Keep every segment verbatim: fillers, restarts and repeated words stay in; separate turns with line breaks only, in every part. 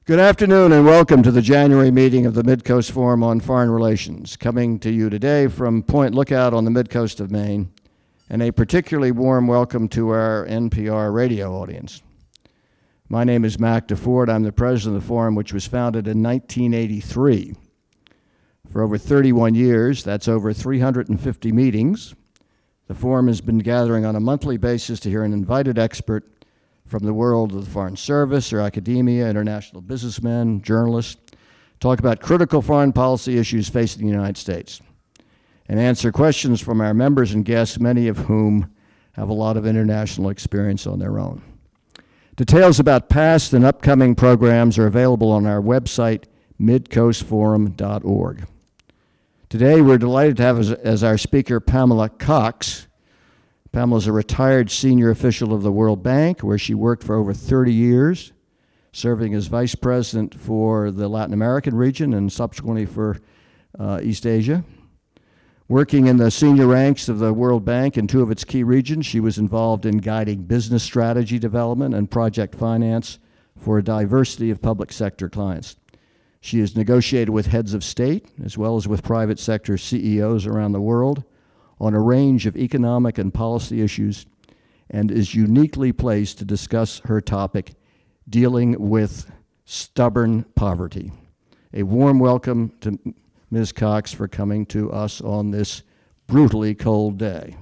Good afternoon and welcome to the January meeting of the Midcoast Forum on Foreign Relations, coming to you today from Point Lookout on the mid-coast of Maine, and a particularly warm welcome to our N P R radio audience. My name is Mac DeFord. I'm the president of the forum, which was founded in nineteen eighty-three. For over thirty-one years, that's over three hundred fifty meetings, the forum has been gathering on a monthly basis to hear an invited expert from the world of the Foreign Service or academia, international businessmen, journalists, talk about critical foreign policy issues facing the United States, and answer questions from our members and guests, many of whom have a lot of international experience on their own. Details about past and upcoming programs are available on our website, midcoast forum dot org. Today, we're delighted to have as, as our speaker Pamela Cox. Pamela is a retired senior official of the World Bank, where she worked for over thirty years, serving as vice president for the Latin American region and subsequently for uh, East Asia. Working in the senior ranks of the World Bank in two of its key regions, she was involved in guiding business strategy development and project finance for a diversity of public sector clients. She has negotiated with heads of state, as well as with private sector C E Os around the world, on a range of economic and policy issues, and is uniquely placed to discuss her topic, dealing with stubborn poverty. A warm welcome to Miz Cox for coming to us on this brutally cold day.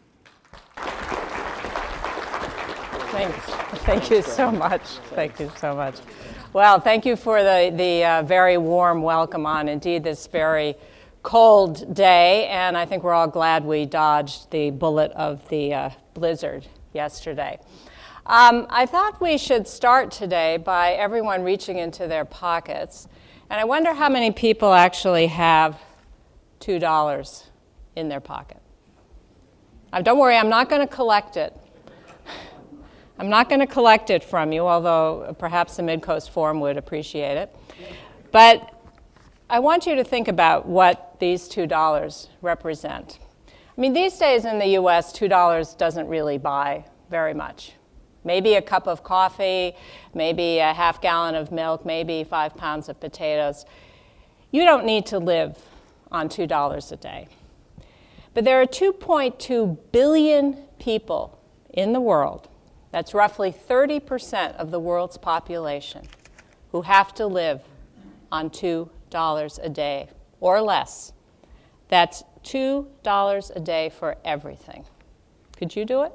Thanks. Thank you so much. Thank you so much. Well, thank you for the, the uh, very warm welcome on, indeed, this very cold day, and I think we're all glad we dodged the bullet of the uh, blizzard yesterday. Um, I thought we should start today by everyone reaching into their pockets, and I wonder how many people actually have two dollars in their pocket. Now, don't worry, I'm not going to collect it. I'm not going to collect it from you, although perhaps the Midcoast Forum would appreciate it. But I want you to think about what these two dollars represent. I mean, these days in the U S, two dollars doesn't really buy very much. Maybe a cup of coffee, maybe a half gallon of milk, maybe five pounds of potatoes. You don't need to live on two dollars a day. But there are two point two billion people in the world, that's roughly thirty percent of the world's population, who have to live on two dollars a day or less. That's two dollars a day for everything. Could you do it?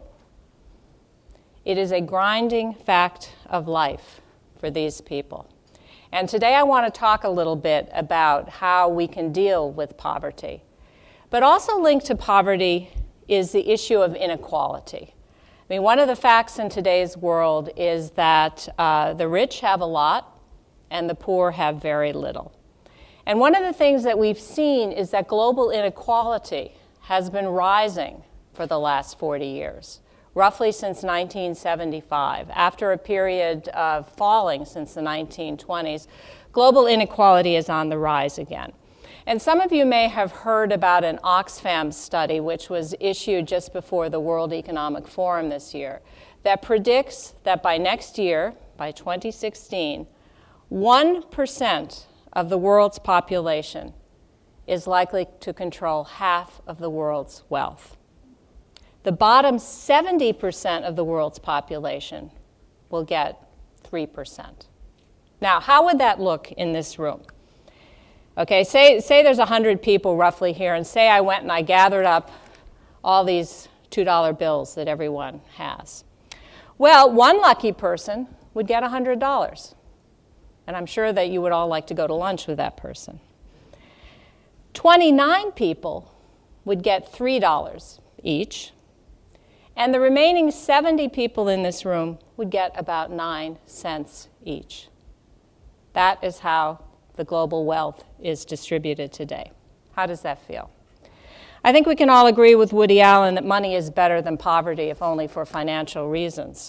It is a grinding fact of life for these people. And today I want to talk a little bit about how we can deal with poverty. But also linked to poverty is the issue of inequality. I mean, one of the facts in today's world is that uh, the rich have a lot and the poor have very little. And one of the things that we've seen is that global inequality has been rising for the last forty years, roughly since nineteen seventy-five. After a period of falling since the nineteen twenties, global inequality is on the rise again. And some of you may have heard about an Oxfam study, which was issued just before the World Economic Forum this year, that predicts that by next year, by twenty sixteen, one percent of the world's population is likely to control half of the world's wealth. The bottom seventy percent of the world's population will get three percent. Now, how would that look in this room? Okay, say, say there's one hundred people roughly here, and say I went and I gathered up all these two dollar bills that everyone has. Well, one lucky person would get one hundred dollars. And I'm sure that you would all like to go to lunch with that person. twenty-nine people would get three dollars each, and the remaining seventy people in this room would get about nine cents each. That is how the global wealth is distributed today. How does that feel? I think we can all agree with Woody Allen that money is better than poverty, if only for financial reasons.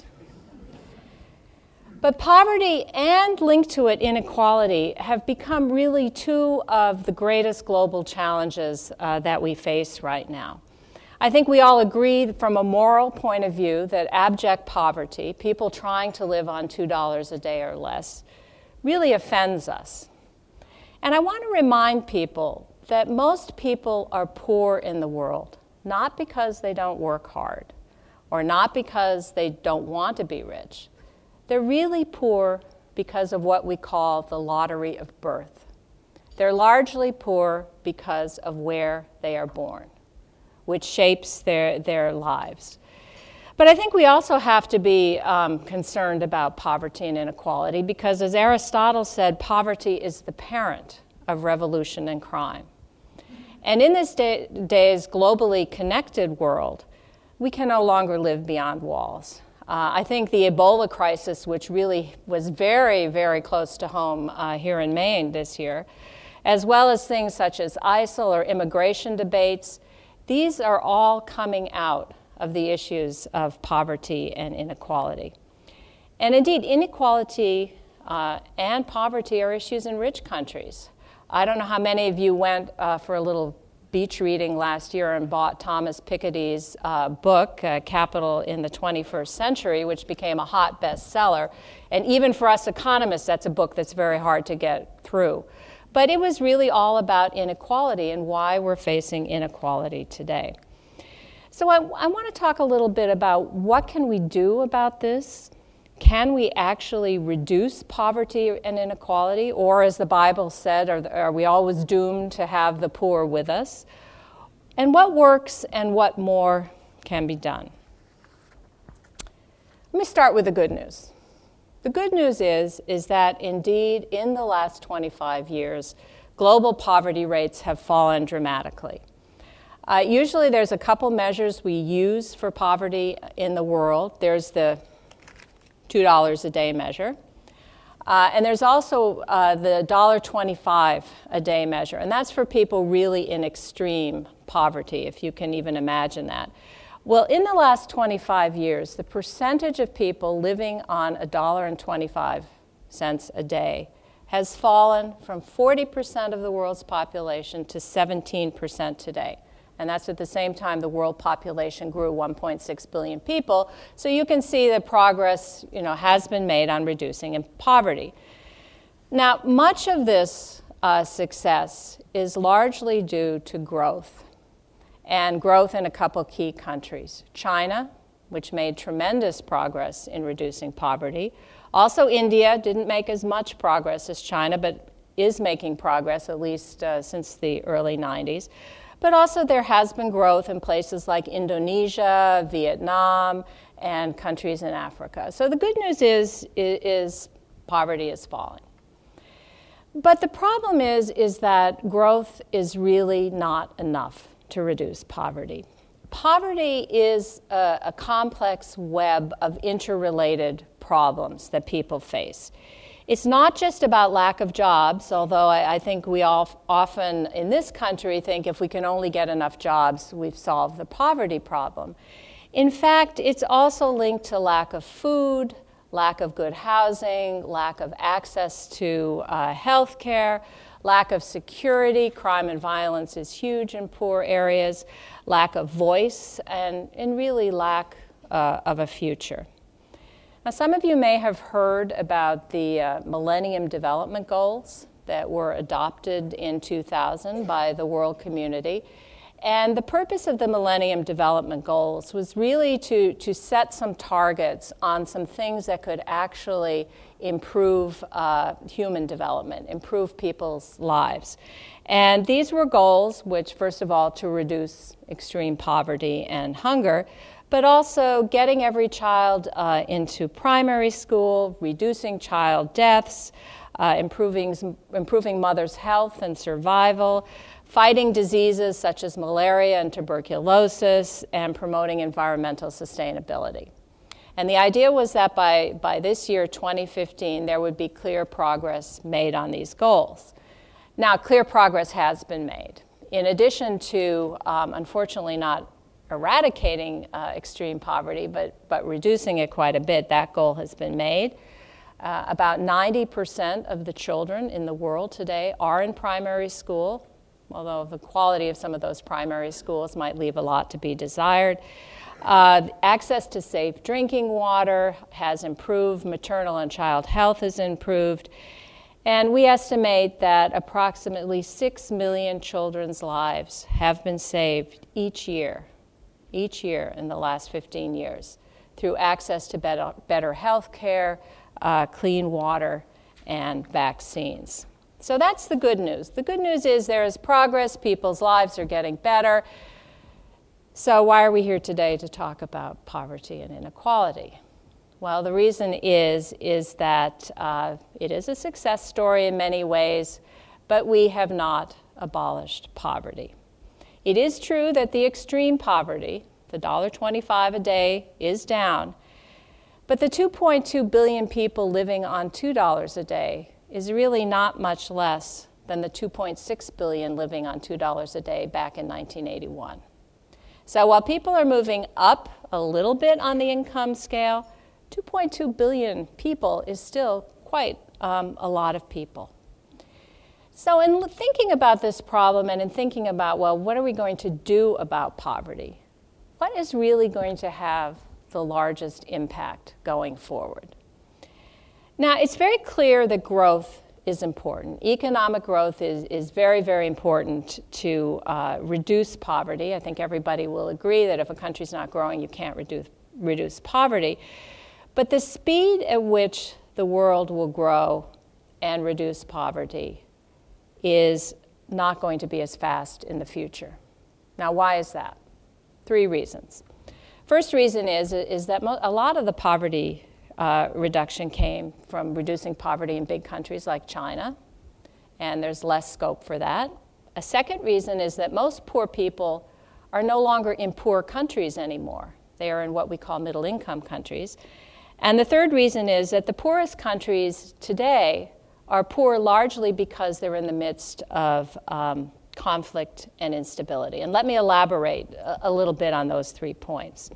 But poverty and linked to it inequality have become really two of the greatest global challenges uh, that we face right now. I think we all agree from a moral point of view that abject poverty, people trying to live on two dollars a day or less, really offends us. And I want to remind people that most people are poor in the world, not because they don't work hard, or not because they don't want to be rich. They're really poor because of what we call the lottery of birth. They're largely poor because of where they are born, which shapes their, their lives. But I think we also have to be um, concerned about poverty and inequality because, as Aristotle said, poverty is the parent of revolution and crime. And in this day, day's globally connected world, we can no longer live beyond walls. Uh, I think the Ebola crisis, which really was very, very close to home uh, here in Maine this year, as well as things such as ISIL or immigration debates, these are all coming out of the issues of poverty and inequality. And indeed, inequality uh, and poverty are issues in rich countries. I don't know how many of you went uh, for a little beach reading last year and bought Thomas Piketty's uh, book, uh, Capital in the twenty-first Century, which became a hot bestseller. And even for us economists, that's a book that's very hard to get through. But it was really all about inequality and why we're facing inequality today. So I, I want to talk a little bit about what can we do about this. Can we actually reduce poverty and inequality? Or as the Bible said, are, are we always doomed to have the poor with us? And what works and what more can be done? Let me start with the good news. The good news is, is that indeed in the last twenty-five years, global poverty rates have fallen dramatically. Uh, usually there's a couple measures we use for poverty in the world. There's the two dollars a day measure. Uh, and there's also uh, the one dollar twenty-five a day measure. And that's for people really in extreme poverty, if you can even imagine that. Well, in the last twenty-five years, the percentage of people living on one dollar and twenty-five cents a day has fallen from forty percent of the world's population to seventeen percent today. And that's at the same time the world population grew one point six billion people. So you can see that progress, you know, has been made on reducing poverty. Now, much of this uh, success is largely due to growth, and growth in a couple key countries. China, which made tremendous progress in reducing poverty. Also, India didn't make as much progress as China, but is making progress, at least uh, since the early nineties. But also there has been growth in places like Indonesia, Vietnam, and countries in Africa. So the good news is, is, is poverty is falling. But the problem is, is that growth is really not enough to reduce poverty. Poverty is a, a complex web of interrelated problems that people face. It's not just about lack of jobs, although I, I think we all often in this country think if we can only get enough jobs, we've solved the poverty problem. In fact, it's also linked to lack of food, lack of good housing, lack of access to uh, health care, lack of security. Crime and violence is huge in poor areas, lack of voice, and, and really lack uh, of a future. Now, some of you may have heard about the uh, Millennium Development Goals that were adopted in two thousand by the world community. And the purpose of the Millennium Development Goals was really to, to set some targets on some things that could actually improve uh, human development, improve people's lives. And these were goals which, first of all, to reduce extreme poverty and hunger, but also getting every child uh, into primary school, reducing child deaths, uh, improving, improving mothers' health and survival, fighting diseases such as malaria and tuberculosis, and promoting environmental sustainability. And the idea was that by, by this year, twenty fifteen, there would be clear progress made on these goals. Now, clear progress has been made. In addition to, um, unfortunately, not eradicating uh, extreme poverty, but, but reducing it quite a bit, that goal has been made. Uh, about ninety percent of the children in the world today are in primary school, although the quality of some of those primary schools might leave a lot to be desired. Uh, access to safe drinking water has improved, maternal and child health has improved, And we estimate that approximately six million children's lives have been saved each year, each year in the last fifteen years, through access to better, better health care, uh, clean water, and vaccines. So that's the good news. The good news is there is progress, people's lives are getting better. So why are we here today to talk about poverty and inequality? Well, the reason is, is that uh, it is a success story in many ways, but we have not abolished poverty. It is true that the extreme poverty, the one dollar twenty-five a day, is down, but the two point two billion people living on two dollars a day is really not much less than the two point six billion living on two dollars a day back in nineteen eighty-one. So while people are moving up a little bit on the income scale, two point two billion people is still quite um, a lot of people. So in thinking about this problem and in thinking about, well, what are we going to do about poverty? What is really going to have the largest impact going forward? Now, it's very clear that growth is important. Economic growth is, is very, very important to uh, reduce poverty. I think everybody will agree that if a country's not growing, you can't reduce, reduce poverty. But the speed at which the world will grow and reduce poverty is not going to be as fast in the future. Now, why is that? Three reasons. First reason is, is that mo- a lot of the poverty uh, reduction came from reducing poverty in big countries like China, and there's less scope for that. A second reason is that most poor people are no longer in poor countries anymore. They are in what we call middle-income countries. And the third reason is that the poorest countries today are poor largely because they're in the midst of um, conflict and instability. And let me elaborate a, a little bit on those three points.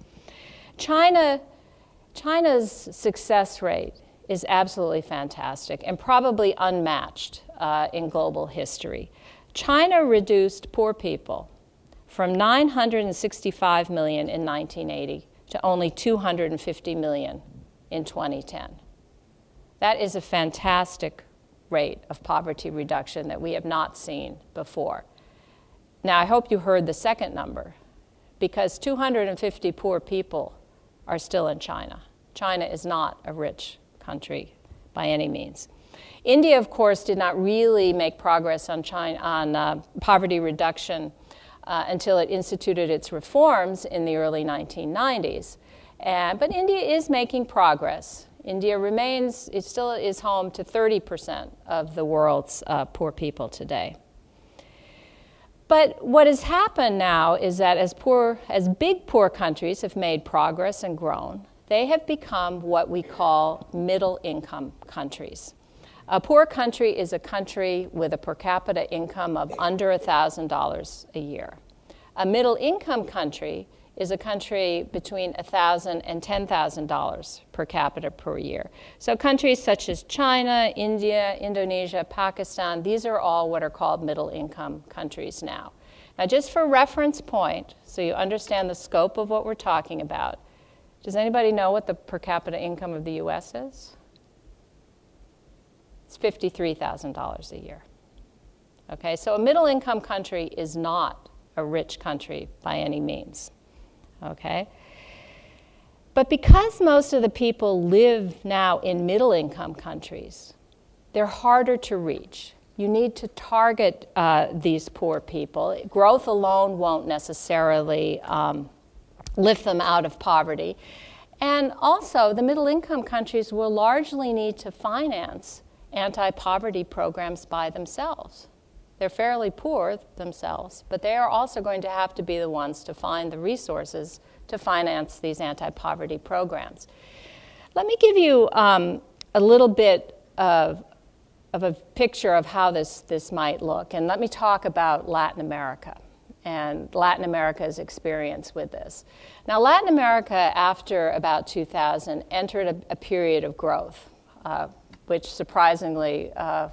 China, China's success rate is absolutely fantastic and probably unmatched uh, in global history. China reduced poor people from nine hundred sixty-five million in nineteen eighty to only two hundred fifty million in twenty ten. That is a fantastic rate of poverty reduction that we have not seen before. Now, I hope you heard the second number, because two hundred fifty poor people are still in China. China is not a rich country by any means. India, of course, did not really make progress on, China, on uh, poverty reduction uh, until it instituted its reforms in the early nineteen nineties. And, but India is making progress. India remains, it still is home to thirty percent of the world's uh, poor people today. But what has happened now is that as poor, as big poor countries have made progress and grown, they have become what we call middle-income countries. A poor country is a country with a per capita income of under one thousand dollars a year. A middle-income country is a country between one thousand dollars and ten thousand dollars per capita per year. So countries such as China, India, Indonesia, Pakistan, these are all what are called middle-income countries now. Now, just for reference point, so you understand the scope of what we're talking about, does anybody know what the per capita income of the U S is? It's fifty-three thousand dollars a year. Okay, so a middle-income country is not a rich country by any means. Okay? But because most of the people live now in middle-income countries, they're harder to reach. You need to target uh, these poor people. Growth alone won't necessarily um, lift them out of poverty. And also, the middle-income countries will largely need to finance anti-poverty programs by themselves. They're fairly poor themselves, but they are also going to have to be the ones to find the resources to finance these anti-poverty programs. Let me give you um, a little bit of, of a picture of how this, this might look, and let me talk about Latin America and Latin America's experience with this. Now, Latin America, after about two thousand, entered a, a period of growth, uh, which surprisingly, uh,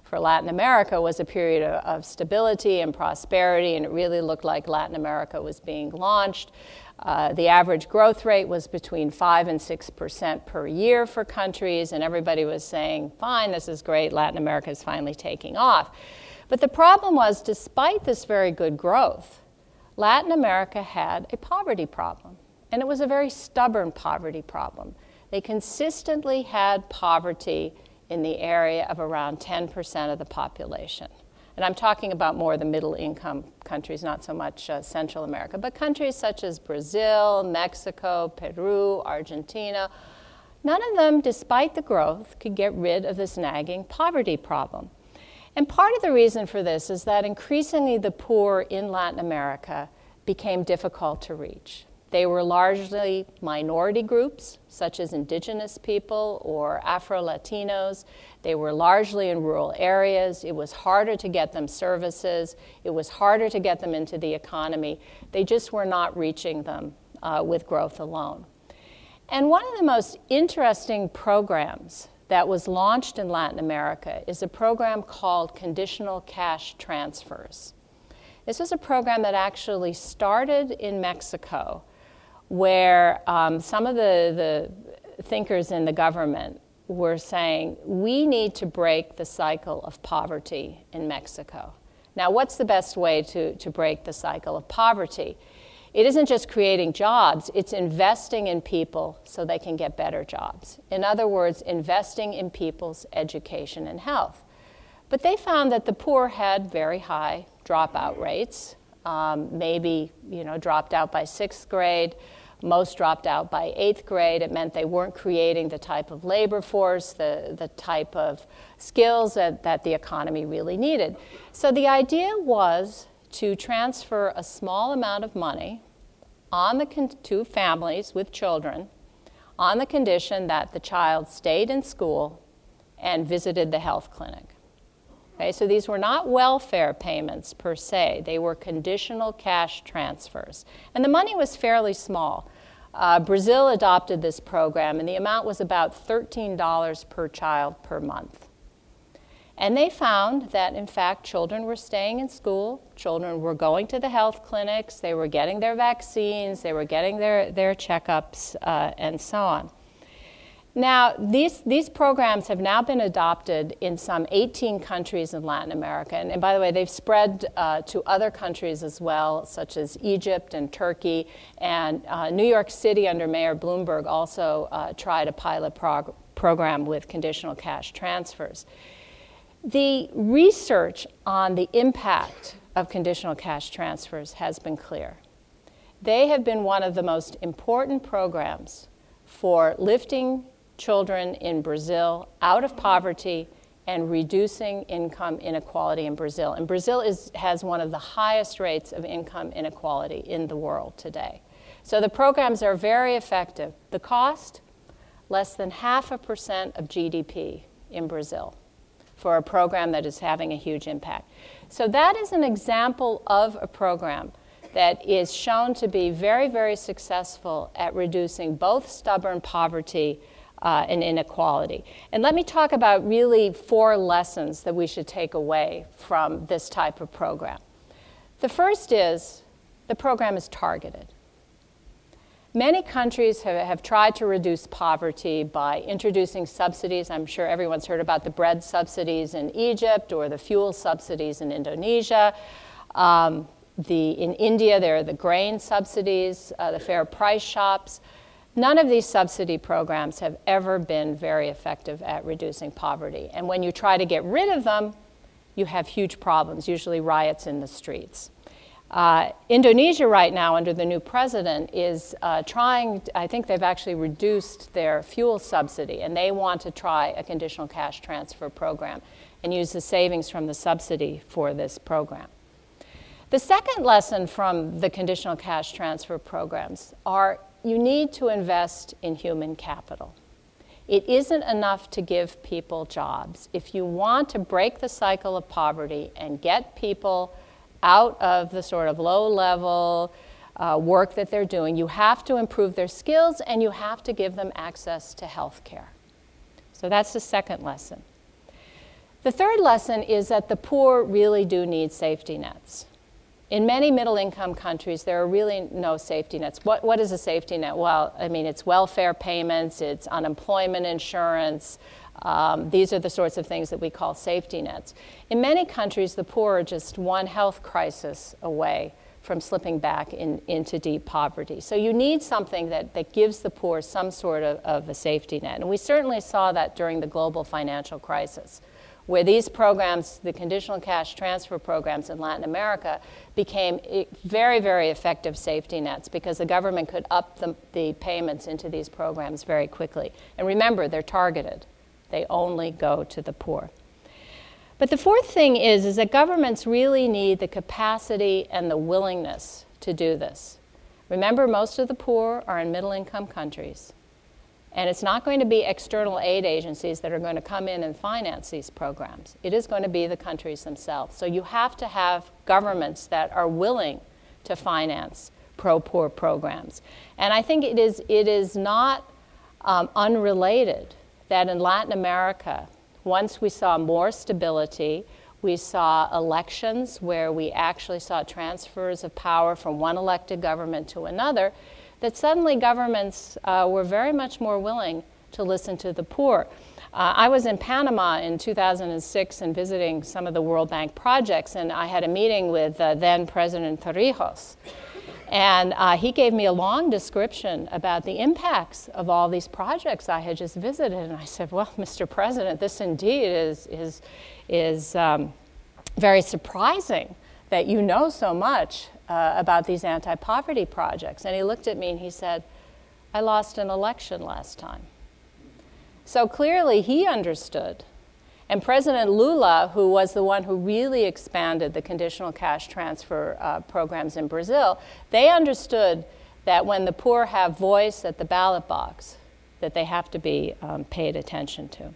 for Latin America was a period of, of stability and prosperity, and it really looked like Latin America was being launched. Uh, the average growth rate was between five and six percent per year for countries, and everybody was saying, fine, this is great, Latin America is finally taking off. But the problem was, despite this very good growth, Latin America had a poverty problem, and it was a very stubborn poverty problem. They consistently had poverty in the area of around ten percent of the population. And I'm talking about more the middle income countries, not so much uh, Central America, but countries such as Brazil, Mexico, Peru, Argentina. None of them, despite the growth, could get rid of this nagging poverty problem. And part of the reason for this is that increasingly the poor in Latin America became difficult to reach. They were largely minority groups, such as indigenous people or Afro-Latinos. They were largely in rural areas. It was harder to get them services. It was harder to get them into the economy. They just were not reaching them uh, with growth alone. And one of the most interesting programs that was launched in Latin America is a program called Conditional Cash Transfers. This was a program that actually started in Mexico, where um, some of the, the thinkers in the government were saying, we need to break the cycle of poverty in Mexico. Now, what's the best way to, to break the cycle of poverty? It isn't just creating jobs, it's investing in people so they can get better jobs. In other words, investing in people's education and health. But they found that the poor had very high dropout rates. Um, maybe, you know, dropped out by sixth grade. Most dropped out by eighth grade. It meant they weren't creating the type of labor force, the, the type of skills that, that the economy really needed. So the idea was to transfer a small amount of money on the con- to families with children on the condition that the child stayed in school and visited the health clinic. Okay, so these were not welfare payments per se. They were conditional cash transfers. And the money was fairly small. Uh, Brazil adopted this program, and the amount was about thirteen dollars per child per month. And they found that, in fact, children were staying in school, children were going to the health clinics, they were getting their vaccines, they were getting their, their checkups, uh, and so on. Now, these, these programs have now been adopted in some eighteen countries in Latin America. And, and by the way, they've spread uh, to other countries as well, such as Egypt and Turkey. And uh, New York City, under Mayor Bloomberg, also uh, tried a pilot prog- program with conditional cash transfers. The research on the impact of conditional cash transfers has been clear. They have been one of the most important programs for lifting children in Brazil out of poverty and reducing income inequality in Brazil. And Brazil is, has one of the highest rates of income inequality in the world today. So the programs are very effective. The cost, less than half a percent of G D P in Brazil for a program that is having a huge impact. So that is an example of a program that is shown to be very, very successful at reducing both stubborn poverty uh, and inequality. And let me talk about really four lessons that we should take away from this type of program. The first is the program is targeted. Many countries have, have tried to reduce poverty by introducing subsidies. I'm sure everyone's heard about the bread subsidies in Egypt or the fuel subsidies in Indonesia. Um, The, in India, there are the grain subsidies, uh, the fair price shops. None of these subsidy programs have ever been very effective at reducing poverty. And when you try to get rid of them, you have huge problems, usually riots in the streets. Uh, Indonesia right now, under the new president, is uh, trying, I think they've actually reduced their fuel subsidy, and they want to try a conditional cash transfer program and use the savings from the subsidy for this program. The second lesson from the conditional cash transfer programs are you need to invest in human capital. It isn't enough to give people jobs. If you want to break the cycle of poverty and get people out of the sort of low-level uh, work that they're doing, you have to improve their skills and you have to give them access to health care. So that's the second lesson. The third lesson is that the poor really do need safety nets. In many middle-income countries, there are really no safety nets. What, what is a safety net? Well, I mean, it's welfare payments, it's unemployment insurance. Um, these are the sorts of things that we call safety nets. In many countries, the poor are just one health crisis away from slipping back in, into deep poverty. So you need something that, that gives the poor some sort of, of a safety net. And we certainly saw that during the global financial crisis, where these programs, the conditional cash transfer programs in Latin America, became very, very effective safety nets because the government could up the, the payments into these programs very quickly. And remember, they're targeted. They only go to the poor. But the fourth thing is, is that governments really need the capacity and the willingness to do this. Remember, most of the poor are in middle-income countries. And it's not going to be external aid agencies that are going to come in and finance these programs. It is going to be the countries themselves. So you have to have governments that are willing to finance pro-poor programs. And I think it is, it is not um, unrelated that in Latin America, once we saw more stability, we saw elections where we actually saw transfers of power from one elected government to another, that suddenly governments uh, were very much more willing to listen to the poor. Uh, I was in Panama in two thousand six and visiting some of the World Bank projects, and I had a meeting with uh, then President Torrijos. And uh, he gave me a long description about the impacts of all these projects I had just visited. And I said, well, Mister President, this indeed is, is, is um, very surprising that you know so much uh, about these anti-poverty projects. And he looked at me and he said, I lost an election last time. So clearly he understood. And President Lula, who was the one who really expanded the conditional cash transfer uh, programs in Brazil, they understood that when the poor have voice at the ballot box, that they have to be um, paid attention to.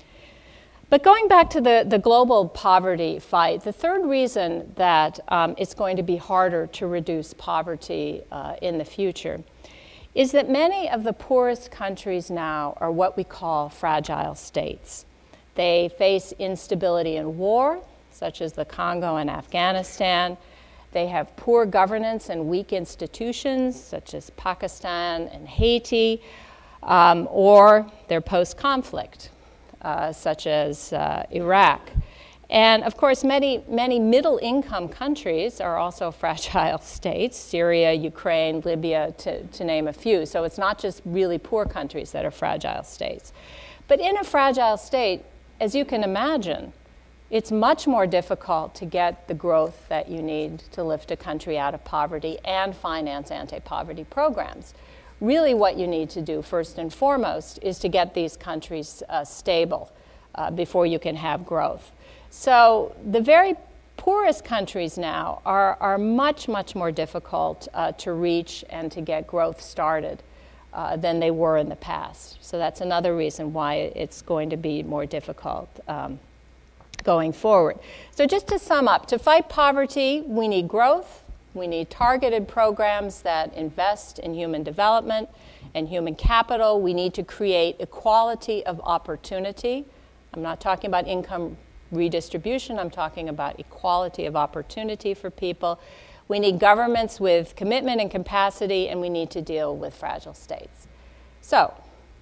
But going back to the, the global poverty fight, the third reason that um, it's going to be harder to reduce poverty uh, in the future is that many of the poorest countries now are what we call fragile states. They face instability and war, such as the Congo and Afghanistan. They have poor governance and weak institutions, such as Pakistan and Haiti, um, or they're post-conflict, uh, such as uh, Iraq. And of course, many, many middle-income countries are also fragile states, Syria, Ukraine, Libya, to, to name a few. So it's not just really poor countries that are fragile states. But in a fragile state, as you can imagine, it's much more difficult to get the growth that you need to lift a country out of poverty and finance anti-poverty programs. Really what you need to do first and foremost is to get these countries uh, stable uh, before you can have growth. So the very poorest countries now are, are much, much more difficult uh, to reach and to get growth started Uh, than they were in the past. So that's another reason why it's going to be more difficult um, going forward. So just to sum up, to fight poverty, we need growth. We need targeted programs that invest in human development and human capital. We need to create equality of opportunity. I'm not talking about income redistribution. I'm talking about equality of opportunity for people. We need governments with commitment and capacity, and we need to deal with fragile states. So,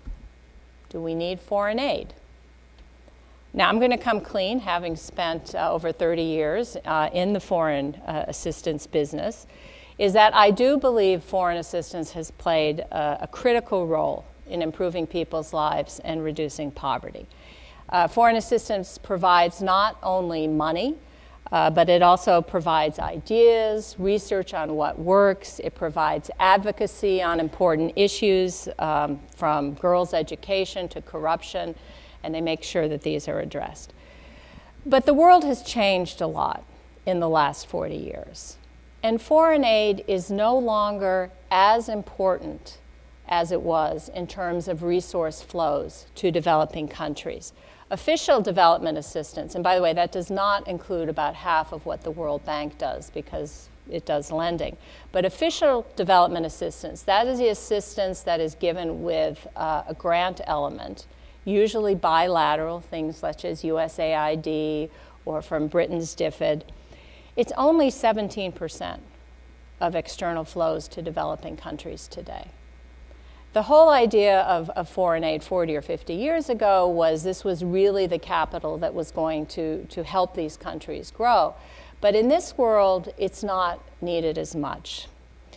do we need foreign aid? Now, I'm going to come clean, having spent uh, over thirty years uh, in the foreign uh, assistance business, is that I do believe foreign assistance has played uh, a critical role in improving people's lives and reducing poverty. Uh, foreign assistance provides not only money, Uh, but it also provides ideas, research on what works. It provides advocacy on important issues, um, from girls' education to corruption, and they make sure that these are addressed. But the world has changed a lot in the last forty years. And foreign aid is no longer as important as it was in terms of resource flows to developing countries. Official development assistance, and by the way, that does not include about half of what the World Bank does because it does lending. But official development assistance, that is the assistance that is given with uh, a grant element, usually bilateral, things such as U S A I D or from Britain's D F I D, it's only seventeen percent of external flows to developing countries today. The whole idea of, of foreign aid forty or fifty years ago was this was really the capital that was going to, to help these countries grow. But in this world, it's not needed as much.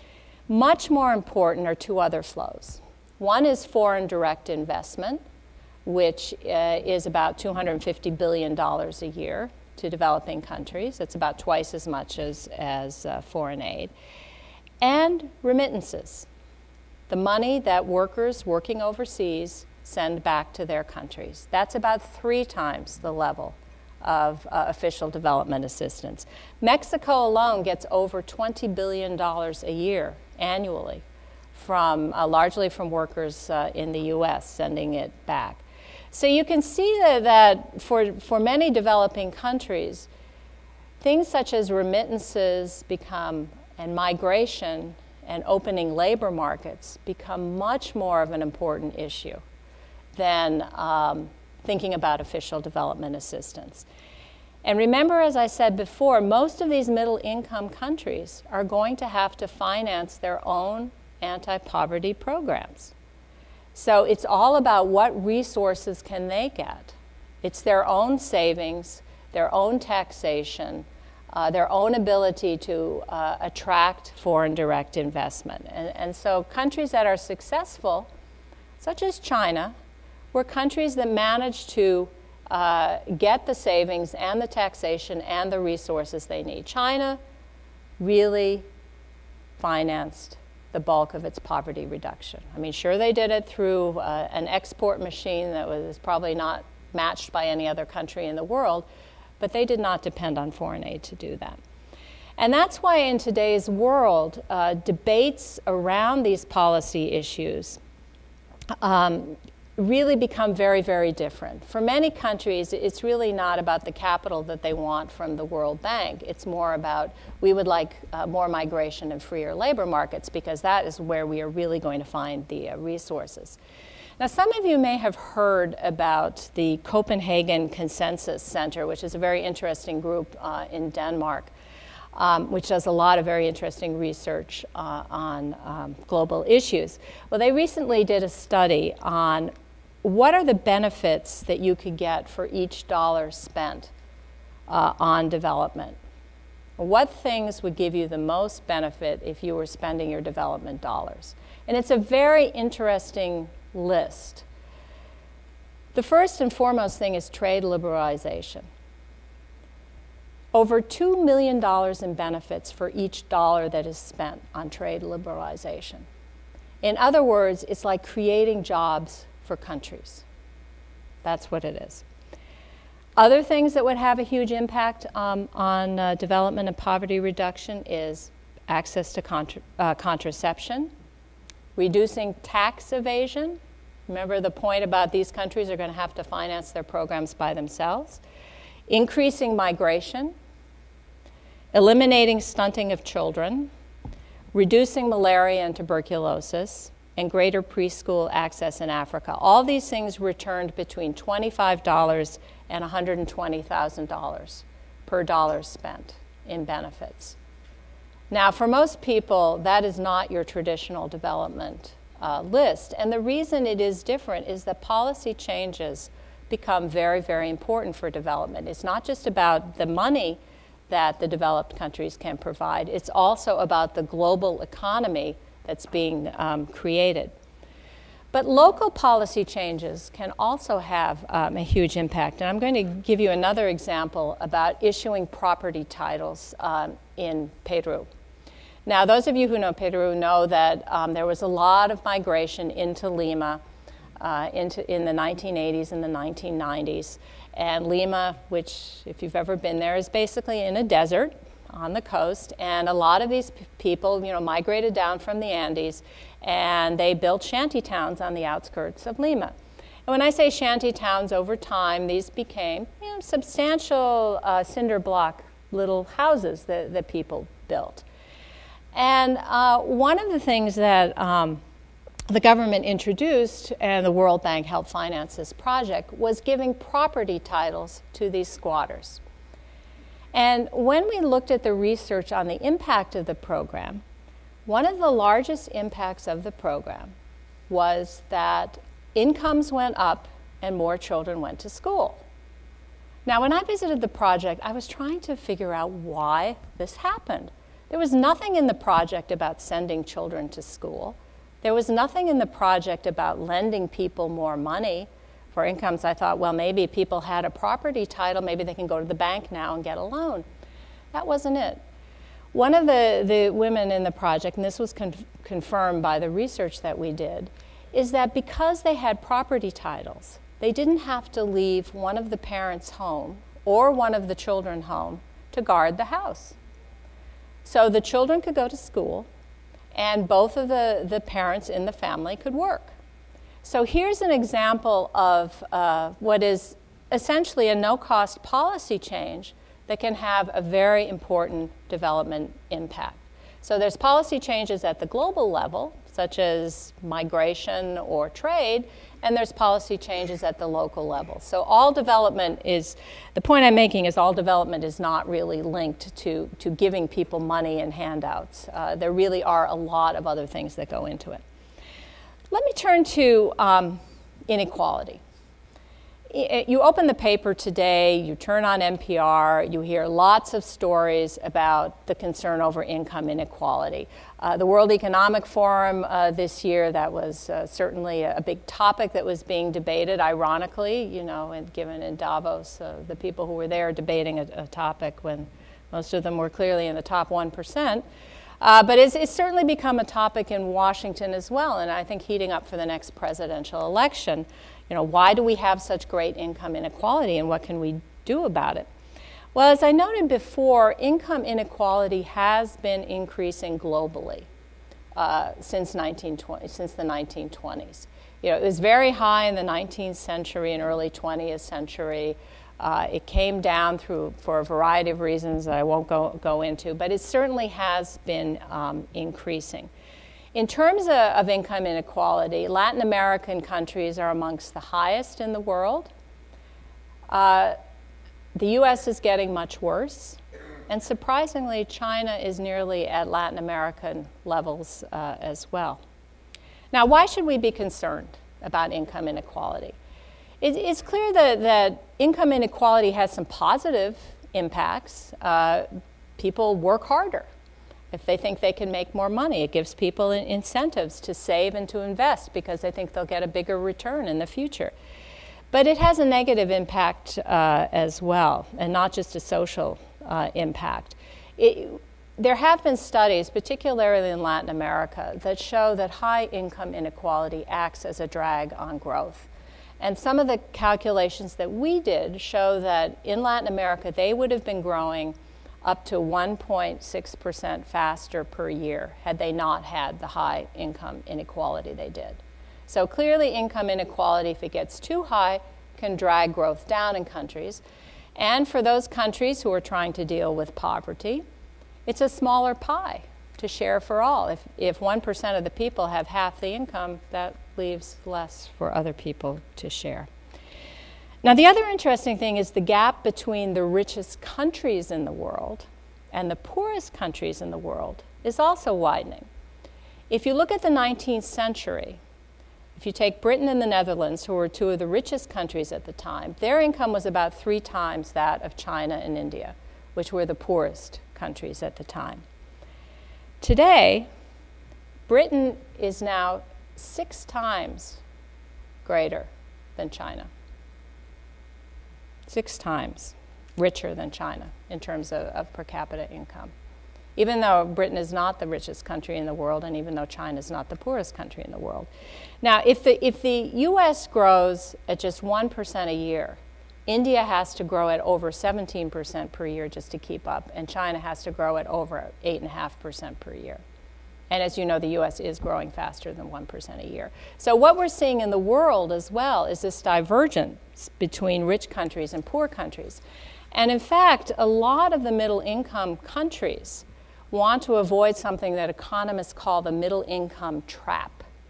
Much more important are two other flows. One is foreign direct investment, which uh, is about two hundred fifty billion dollars a year to developing countries. It's about twice as much as, as uh, foreign aid. And remittances, the money that workers working overseas send back to their countries. That's about three times the level of uh, official development assistance. Mexico alone gets over twenty billion dollars a year annually, from uh, largely from workers uh, in the U S sending it back. So you can see that, that for, for many developing countries, things such as remittances become, and migration and opening labor markets become much more of an important issue than um, thinking about official development assistance. And remember, as I said before, most of these middle-income countries are going to have to finance their own anti-poverty programs. So it's all about what resources can they get. It's their own savings, their own taxation, uh, their own ability to uh, attract foreign direct investment. And, and so countries that are successful, such as China, were countries that managed to uh, get the savings and the taxation and the resources they need. China really financed the bulk of its poverty reduction. I mean, sure, they did it through uh, an export machine that was probably not matched by any other country in the world, but they did not depend on foreign aid to do that. And that's why in today's world, uh, debates around these policy issues um, really become very, very different. For many countries, it's really not about the capital that they want from the World Bank. It's more about, we would like uh, more migration and freer labor markets, because that is where we are really going to find the uh, resources. Now, some of you may have heard about the Copenhagen Consensus Center, which is a very interesting group uh, in Denmark, um, which does a lot of very interesting research uh, on um, global issues. Well, they recently did a study on what are the benefits that you could get for each dollar spent uh, on development? What things would give you the most benefit if you were spending your development dollars? And it's a very interesting list. The first and foremost thing is trade liberalization. Over two million dollars in benefits for each dollar that is spent on trade liberalization. In other words, it's like creating jobs for countries. That's what it is. Other things that would have a huge impact um, on uh, development and poverty reduction is access to contra- uh, contraception, reducing tax evasion. Remember the point about these countries are going to have to finance their programs by themselves. Increasing migration, eliminating stunting of children, reducing malaria and tuberculosis, and greater preschool access in Africa. All these things returned between twenty-five dollars and one hundred twenty thousand dollars per dollar spent in benefits. Now, for most people, that is not your traditional development uh, list. And the reason it is different is that policy changes become very, very important for development. It's not just about the money that the developed countries can provide. It's also about the global economy that's being um, created. But local policy changes can also have um, a huge impact. And I'm going to give you another example about issuing property titles um, in Peru. Now, those of you who know Peru know that um, there was a lot of migration into Lima uh, into, in the nineteen eighties and the nineteen nineties. And Lima, which, if you've ever been there, is basically in a desert on the coast, and a lot of these p- people, you know, migrated down from the Andes, and they built shanty towns on the outskirts of Lima. And when I say shanty towns, over time, these became, you know, substantial uh, cinder block little houses that, that people built. And uh, one of the things that um, the government introduced, and the World Bank helped finance this project, was giving property titles to these squatters. And when we looked at the research on the impact of the program, one of the largest impacts of the program was that incomes went up and more children went to school. Now, when I visited the project, I was trying to figure out why this happened. There was nothing in the project about sending children to school. There was nothing in the project about lending people more money for incomes. I thought, well, maybe people had a property title, maybe they can go to the bank now and get a loan. That wasn't it. One of the, the women in the project, and this was con- confirmed by the research that we did, is that because they had property titles, they didn't have to leave one of the parents home or one of the children home to guard the house. So the children could go to school, and both of the, the parents in the family could work. So here's an example of uh, what is essentially a no-cost policy change that can have a very important development impact. So there's policy changes at the global level, such as migration or trade, and there's policy changes at the local level. So all development is, the point I'm making is all development is not really linked to, to giving people money and handouts. Uh, there really are a lot of other things that go into it. Let me turn to um, inequality. You open the paper today, you turn on N P R, you hear lots of stories about the concern over income inequality. Uh, the World Economic Forum uh, this year, that was uh, certainly a big topic that was being debated, ironically, you know, and given in Davos, uh, the people who were there debating a, a topic when most of them were clearly in the top one percent. Uh, but it's, it's certainly become a topic in Washington as well, and I think heating up for the next presidential election. You know, why do we have such great income inequality, and what can we do about it? Well, as I noted before, income inequality has been increasing globally uh, since nineteen twenty, since the nineteen twenties. You know, it was very high in the nineteenth century and early twentieth century. Uh, it came down through for a variety of reasons that I won't go, go into, but it certainly has been um, increasing. In terms of, of income inequality, Latin American countries are amongst the highest in the world. Uh, the U S is getting much worse, and surprisingly, China is nearly at Latin American levels uh, as well. Now, why should we be concerned about income inequality? It, it's clear that, that income inequality has some positive impacts. Uh, people work harder. If they think they can make more money, it gives people incentives to save and to invest because they think they'll get a bigger return in the future. But it has a negative impact uh, as well, and not just a social uh, impact. It, there have been studies, particularly in Latin America, that show that high income inequality acts as a drag on growth. And some of the calculations that we did show that in Latin America, they would have been growing up to one point six percent faster per year had they not had the high income inequality they did. So clearly income inequality, if it gets too high, can drag growth down in countries. And for those countries who are trying to deal with poverty, it's a smaller pie to share for all. If, if one percent of the people have half the income, that leaves less for other people to share. Now, the other interesting thing is the gap between the richest countries in the world and the poorest countries in the world is also widening. If you look at the nineteenth century, if you take Britain and the Netherlands, who were two of the richest countries at the time, their income was about three times that of China and India, which were the poorest countries at the time. Today, Britain is now six times greater than China. Six times richer than China in terms of, of per capita income. Even though Britain is not the richest country in the world, and even though China is not the poorest country in the world. Now, if the, if the U S grows at just one percent a year, India has to grow at over seventeen percent per year just to keep up, and China has to grow at over eight point five percent per year. And as you know, the U S is growing faster than one percent a year. So what we're seeing in the world as well is this divergence between rich countries and poor countries. And in fact, a lot of the middle income countries want to avoid something that economists call the middle income trap.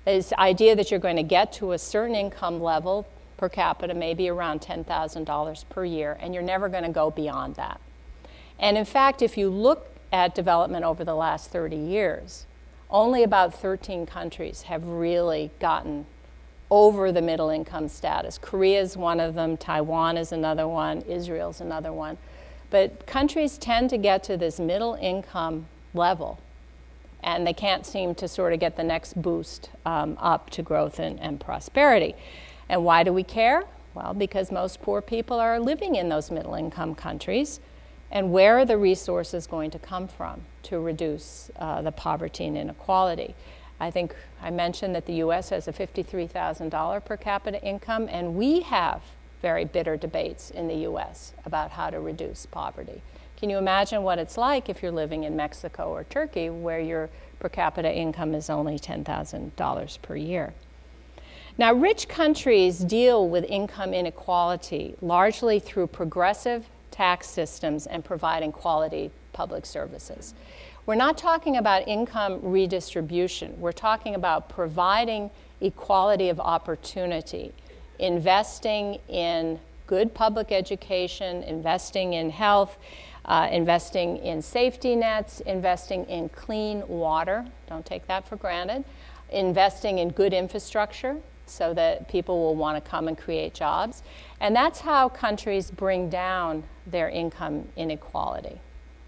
This idea that you're going to get to a certain income level per capita, maybe around ten thousand dollars per year, and you're never going to go beyond that. And in fact, if you look at development over the last thirty years, only about thirteen countries have really gotten over the middle income status. Korea is one of them, Taiwan is another one, Israel's another one. But countries tend to get to this middle income level, and they can't seem to sort of get the next boost um, up to growth and, and prosperity. And why do we care? Well, because most poor people are living in those middle income countries. And where are the resources going to come from to reduce uh, the poverty and inequality? I think I mentioned that the U S has a fifty-three thousand dollars per capita income, and we have very bitter debates in the U S about how to reduce poverty. Can you imagine what it's like if you're living in Mexico or Turkey, where your per capita income is only ten thousand dollars per year? Now, rich countries deal with income inequality largely through progressive tax systems and providing quality public services. We're not talking about income redistribution. We're talking about providing equality of opportunity, investing in good public education, investing in health, uh, investing in safety nets, investing in clean water, don't take that for granted, investing in good infrastructure so that people will want to come and create jobs. And that's how countries bring down their income inequality.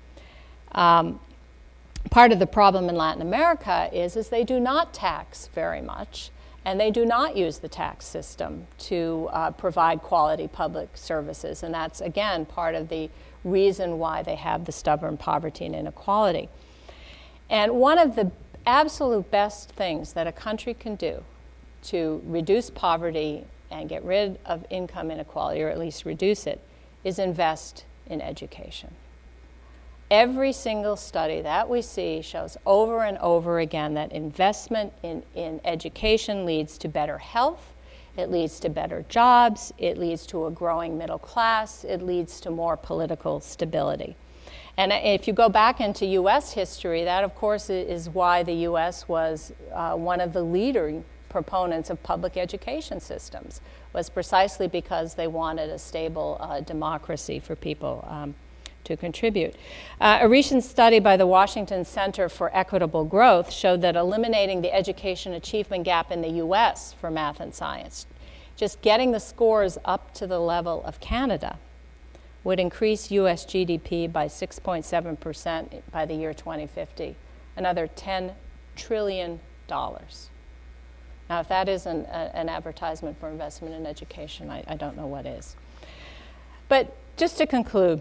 Um, part of the problem in Latin America is, is they do not tax very much, and they do not use the tax system to uh, provide quality public services. And that's, again, part of the reason why they have the stubborn poverty and inequality. And one of the absolute best things that a country can do to reduce poverty and get rid of income inequality, or at least reduce it, is invest in education. Every single study that we see shows over and over again that investment in, in education leads to better health, it leads to better jobs, it leads to a growing middle class, it leads to more political stability. And if you go back into U S history, that of course is why the U S was uh, one of the leading proponents of public education systems, was precisely because they wanted a stable uh, democracy for people um, to contribute. Uh, a recent study by the Washington Center for Equitable Growth showed that eliminating the education achievement gap in the U S for math and science, just getting the scores up to the level of Canada, would increase U S G D P by six point seven percent by the year twenty fifty, another ten trillion dollars. Now, if that isn't a, an advertisement for investment in education, I, I don't know what is. But just to conclude,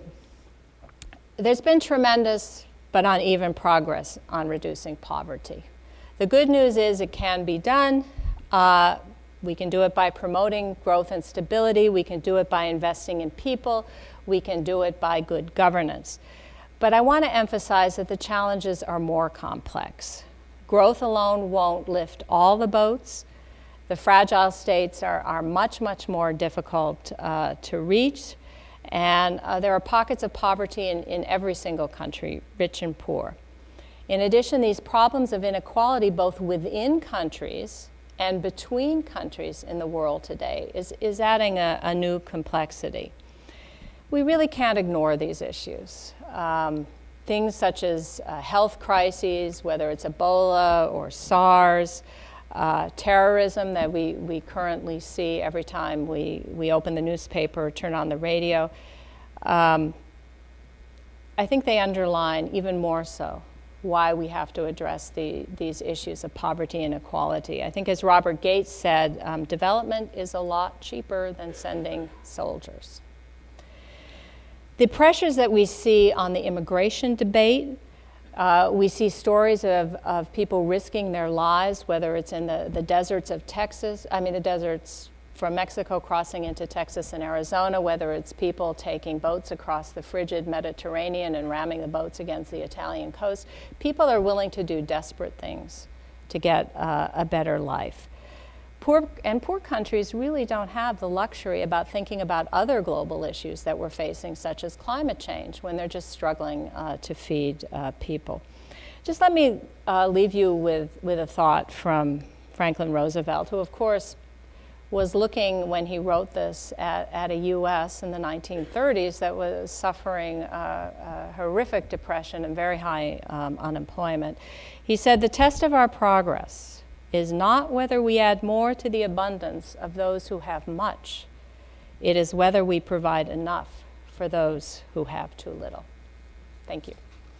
there's been tremendous but uneven progress on reducing poverty. The good news is it can be done. Uh, we can do it by promoting growth and stability. We can do it by investing in people. We can do it by good governance. But I want to emphasize that the challenges are more complex. Growth alone won't lift all the boats. The fragile states are, are much, much more difficult uh, to reach. And uh, there are pockets of poverty in, in every single country, rich and poor. In addition, these problems of inequality, both within countries and between countries in the world today, is, is adding a, a new complexity. We really can't ignore these issues. Um, things such as uh, health crises, whether it's Ebola or SARS, uh, terrorism that we, we currently see every time we, we open the newspaper or turn on the radio, um, I think they underline even more so why we have to address the, these issues of poverty and inequality. I think as Robert Gates said, um, development is a lot cheaper than sending soldiers. The pressures that we see on the immigration debate, uh, we see stories of, of people risking their lives, whether it's in the, the deserts of Texas, I mean the deserts from Mexico crossing into Texas and Arizona, whether it's people taking boats across the frigid Mediterranean and ramming the boats against the Italian coast. People are willing to do desperate things to get uh, a better life. Poor, and poor countries really don't have the luxury about thinking about other global issues that we're facing, such as climate change, when they're just struggling uh, to feed uh, people. Just let me uh, leave you with, with a thought from, Franklin Roosevelt, who, of course, was looking, when he wrote this, at, at a U S in the nineteen thirties that was suffering uh, a horrific depression and very high um, unemployment. He said, "The test of our progress is not whether we add more to the abundance of those who have much. It is whether we provide enough for those who have too little." Thank you.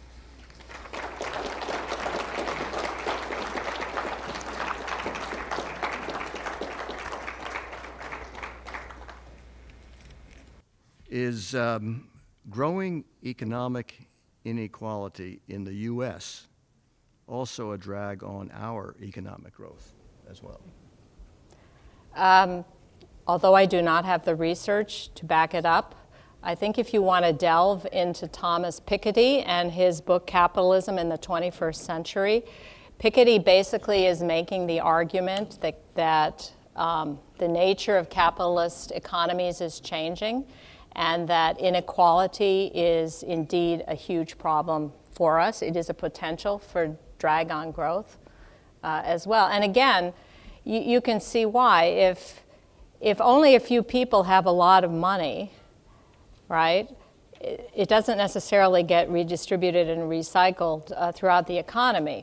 Is um, growing economic inequality in the U S also a drag on our economic growth as well?
Um, although I do not have the research to back it up, I think if you want to delve into Thomas Piketty and his book Capitalism in the twenty-first Century, Piketty basically is making the argument that, that um, the nature of capitalist economies is changing, and that inequality is indeed a huge problem for us. It is a potential for drag on growth uh, as well. And again, you, you can see why. If, if only a few people have a lot of money, right, it, it doesn't necessarily get redistributed and recycled uh, throughout the economy.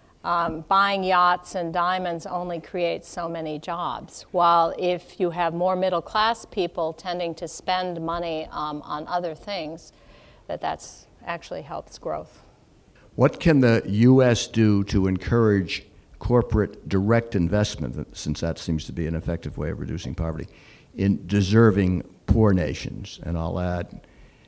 Um, buying yachts and diamonds only creates so many jobs, while if you have more middle-class people tending to spend money um, on other things, that that's actually helps growth.
What can the U S do to encourage corporate direct investment, since that seems to be an effective way of reducing poverty, in deserving poor nations? And I'll add,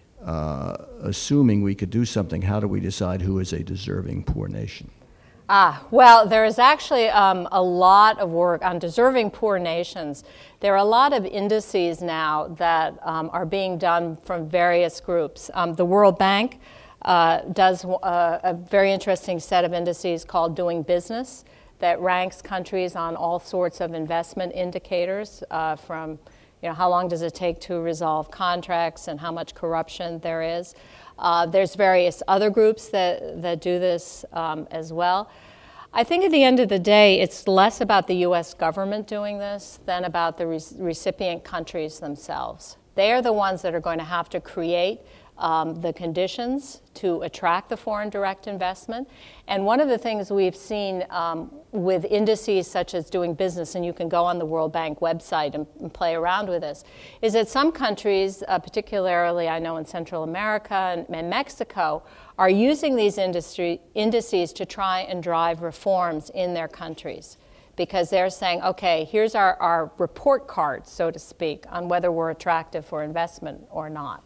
uh, assuming we could do something, how do we decide who is a deserving poor nation?
Ah, well, there is actually um, a lot of work on deserving poor nations. There are a lot of indices now that um, are being done from various groups. Um, the World Bank uh, does a, a very interesting set of indices called Doing Business that ranks countries on all sorts of investment indicators, uh, from you know, how long does it take to resolve contracts and how much corruption there is. Uh, there's various other groups that, that do this um, as well. I think at the end of the day, it's less about the U S government doing this than about the re- recipient countries themselves. They are the ones that are going to have to create um, the conditions to attract the foreign direct investment. And one of the things we've seen um, with indices such as Doing Business, and you can go on the World Bank website and, and play around with this, is that some countries, uh, particularly I know in Central America and, and Mexico, are using these industry indices to try and drive reforms in their countries, because they're saying, okay, here's our, our report card, so to speak, on whether we're attractive for investment or not.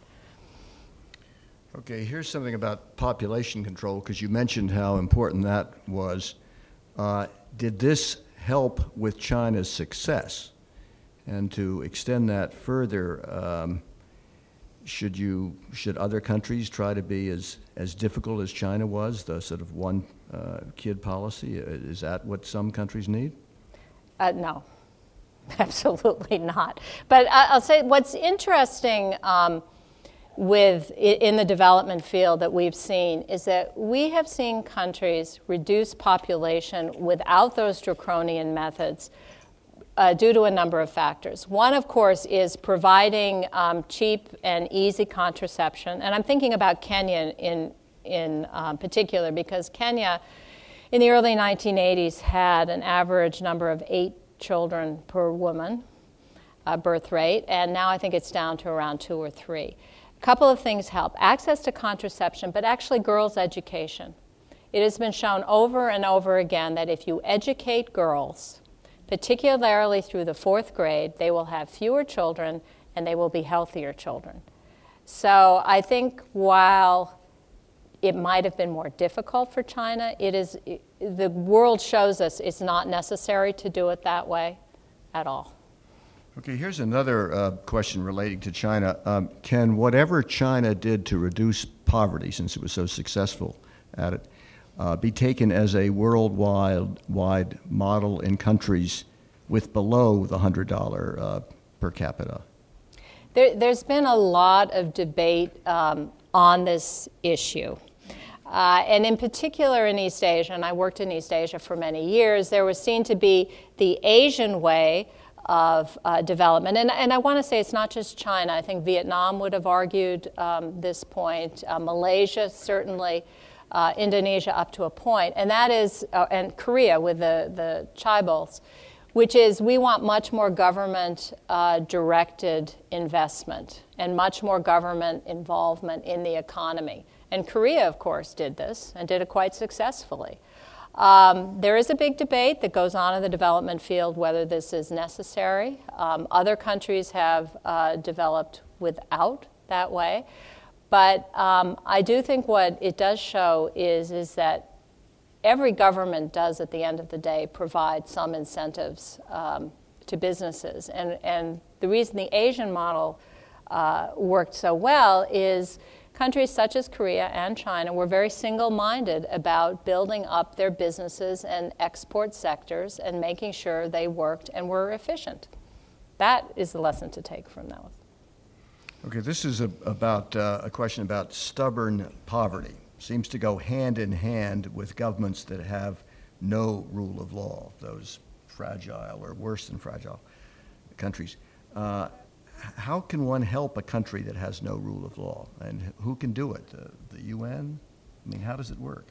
Okay, here's something about population control, because you mentioned how important that was. Uh, did this help with China's success? And to extend that further, um, should you should other countries try to be as, as difficult as China was, the sort of one uh, kid policy? Is that what some countries need?
Uh, no, absolutely not. But I'll say what's interesting um, with in the development field that we've seen is that we have seen countries reduce population without those draconian methods uh, due to a number of factors. One, of course, is providing um, cheap and easy contraception. And I'm thinking about Kenya in, in um, particular, because Kenya in the early nineteen eighties had an average number of eight children per woman uh, birth rate, and now I think it's down to around two or three. A couple of things help. Access to contraception, but actually girls' education. It has been shown over and over again that if you educate girls, particularly through the fourth grade, they will have fewer children and they will be healthier children. So I think while it might have been more difficult for China, it is, it, the world shows us it's not necessary to do it that way at all.
Okay, here's another uh, question relating to China. Um, can whatever China did to reduce poverty, since it was so successful at it, uh, be taken as a worldwide wide model in countries with below the one hundred dollars uh, per capita? There,
there's been a lot of debate um, on this issue. Uh, and in particular in East Asia, and I worked in East Asia for many years, there was seen to be the Asian way of uh, development. And, and I want to say it's not just China. I think Vietnam would have argued um, this point, uh, Malaysia certainly, uh, Indonesia up to a point, and that is, uh, and Korea with the, the chaebols, which is we want much more government-directed uh, investment and much more government involvement in the economy. And Korea, of course, did this and did it quite successfully. Um, there is a big debate that goes on in the development field whether this is necessary. Um, other countries have uh, developed without that way. But um, I do think what it does show is, is that every government does, at the end of the day, provide some incentives um, to businesses. And, and the reason the Asian model uh, worked so well is countries such as Korea and China were very single-minded about building up their businesses and export sectors and making sure they worked and were efficient. That is the lesson to take from those.
Okay, this is a, about uh, a question about stubborn poverty. Seems to go hand in hand with governments that have no rule of law, those fragile or worse than fragile countries. Uh, how can one help a country that has no rule of law? And who can do it? Uh, the U N? I mean, how does it work?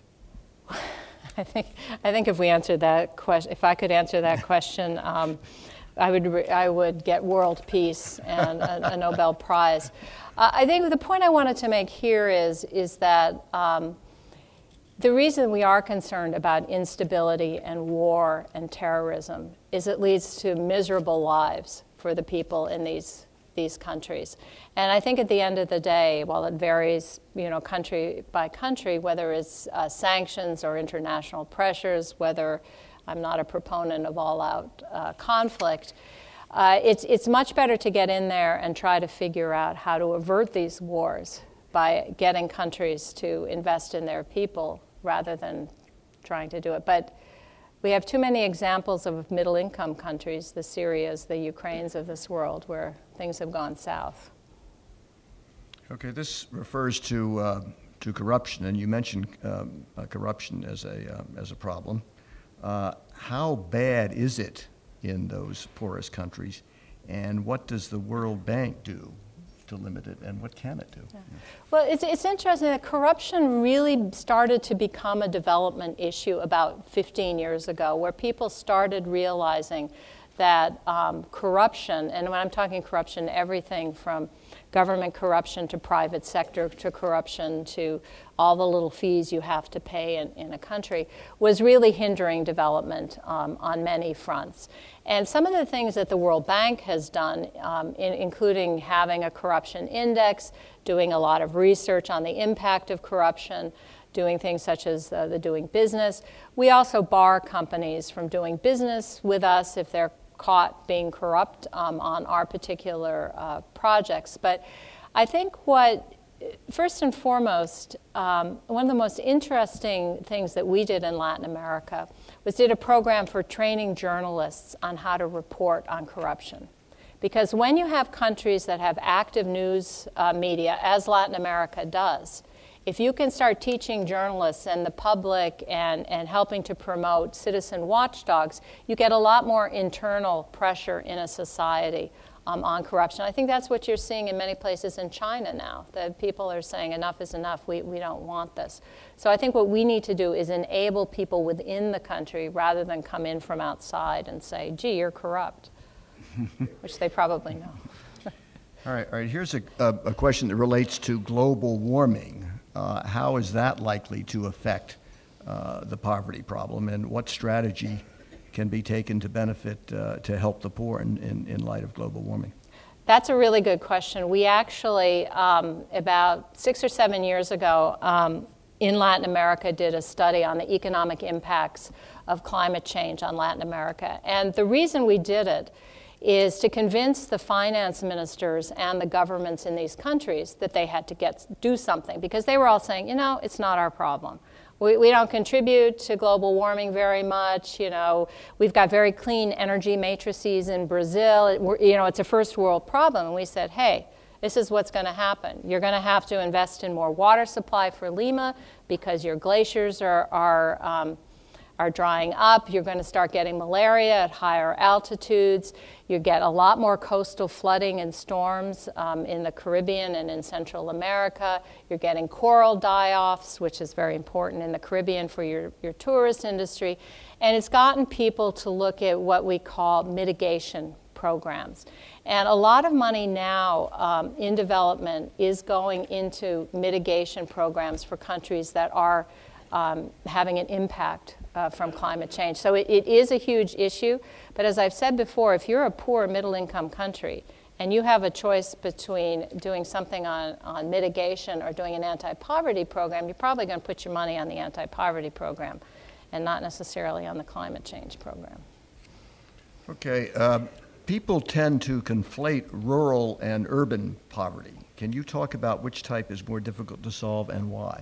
I think I think if we answered that question, if I could answer that question, um, I would re- I would get world peace and a, a Nobel Prize. Uh, I think the point I wanted to make here is is that um, the reason we are concerned about instability and war and terrorism is it leads to miserable lives for the people in these these countries. And I think at the end of the day, while it varies, you know, country by country, whether it's uh, sanctions or international pressures, whether I'm not a proponent of all-out uh, conflict, uh, it's it's much better to get in there and try to figure out how to avert these wars by getting countries to invest in their people rather than trying to do it. But we have too many examples of middle-income countries, the Syrias, the Ukraines of this world, where things have gone south.
Okay, this refers to uh, to corruption, and you mentioned um, uh, corruption as a uh, as a problem. Uh, how bad is it in those poorest countries, and what does the World Bank do to limit it, and what can it do?
Yeah. Well, it's, it's interesting that corruption really started to become a development issue about fifteen years ago, where people started realizing that um, corruption, and when I'm talking corruption, everything from government corruption to private sector to corruption to all the little fees you have to pay in, in a country, was really hindering development um, on many fronts. And some of the things that the World Bank has done, um, in, including having a corruption index, doing a lot of research on the impact of corruption, doing things such as uh, the doing business. We also bar companies from doing business with us if they're caught being corrupt um, on our particular uh, projects. But I think what, first and foremost, um, one of the most interesting things that we did in Latin America was did a program for training journalists on how to report on corruption. Because when you have countries that have active news uh, media, as Latin America does, if you can start teaching journalists and the public and, and helping to promote citizen watchdogs, you get a lot more internal pressure in a society um, on corruption. I think that's what you're seeing in many places in China now, that people are saying enough is enough, we, we don't want this. So I think what we need to do is enable people within the country rather than come in from outside and say, gee, you're corrupt, which they probably know.
All right, all right. Here's a, a, a question that relates to global warming. Uh, how is that likely to affect uh, the poverty problem, and what strategy can be taken to benefit, uh, to help the poor in, in, in light of global warming?
That's a really good question. We actually, um, about six or seven years ago, um, in Latin America, did a study on the economic impacts of climate change on Latin America. And the reason we did it is to convince the finance ministers and the governments in these countries that they had to get do something, because they were all saying, you know, it's not our problem. We, we don't contribute to global warming very much. You know, we've got very clean energy matrices in Brazil. It, you know, it's a first world problem. And we said, hey, this is what's going to happen. You're going to have to invest in more water supply for Lima because your glaciers are, are, um, are drying up. You're going to start getting malaria at higher altitudes. You get a lot more coastal flooding and storms um, in the Caribbean and in Central America. You're getting coral die-offs, which is very important in the Caribbean for your, your tourist industry. And it's gotten people to look at what we call mitigation programs. And a lot of money now um, in development is going into mitigation programs for countries that are um, having an impact uh, from climate change. So it, it is a huge issue, but as I've said before, if you're a poor middle-income country and you have a choice between doing something on, on mitigation or doing an anti-poverty program, you're probably going to put your money on the anti-poverty program and not necessarily on the climate change program.
Okay. Uh, people tend to conflate rural and urban poverty. Can you talk about which type is more difficult to solve and why?